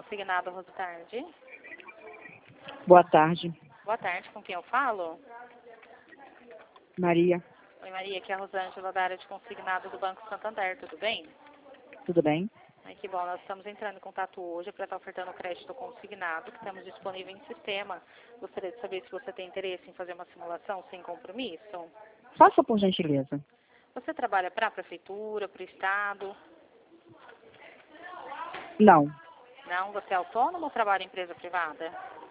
Consignado, boa tarde. Boa tarde, Boa tarde, com quem eu falo? Maria. Oi, Maria, aqui é a Rosângela da área de consignado do Banco Santander, tudo bem? Tudo bem? Ai, que bom, nós estamos entrando em contato hoje para estar ofertando crédito consignado, que temos disponível em sistema. Gostaria de saber se você tem interesse em fazer uma simulação sem compromisso. Faça por gentileza. Você trabalha para a prefeitura, para o estado? Não, Não? Você é autônomo ou trabalha em empresa privada?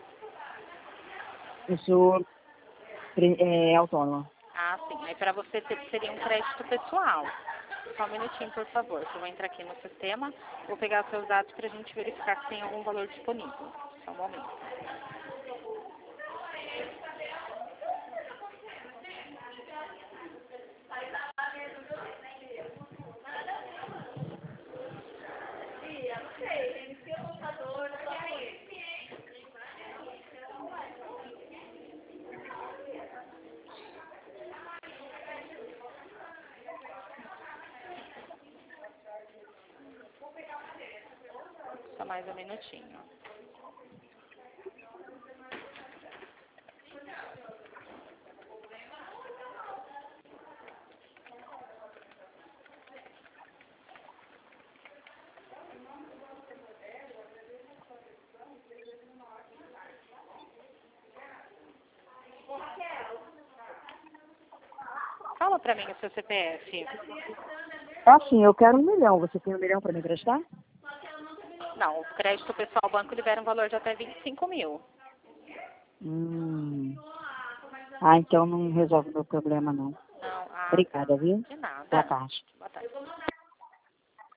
eu sou autônoma. Ah, sim. Aí para você seria um crédito pessoal. Só um minutinho, por favor. Eu vou entrar aqui no sistema, vou pegar os seus dados para a gente verificar se tem algum valor disponível. Só um momento. Só mais um minutinho. Fala para mim o seu CPF. Assim, eu quero 1 milhão. Você tem 1 milhão para me emprestar? Não, o crédito pessoal, o banco libera um valor de até 25 mil. Ah, então não resolve o meu problema, não. Não, ah, tá. Obrigada, viu? De nada. Boa tarde. Boa tarde.